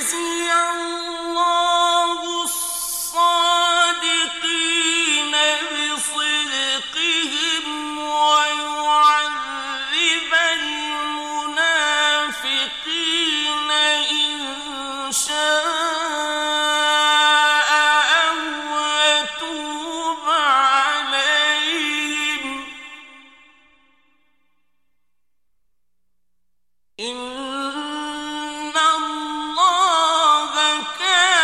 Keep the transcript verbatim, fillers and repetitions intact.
ليجزي الله الصادقين بصدقهم ويعذب المنافقين إن شاء أو يتوب عليهم إن الله كان